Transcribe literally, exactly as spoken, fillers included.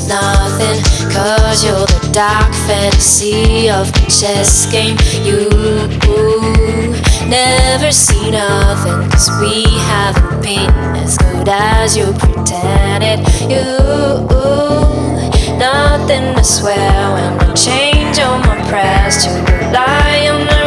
nothing, cause you're the dark fantasy of the chess game. You never see nothing, cause we haven't been as good as you pretended. You nothing, I swear, when I change all my prayers to rely on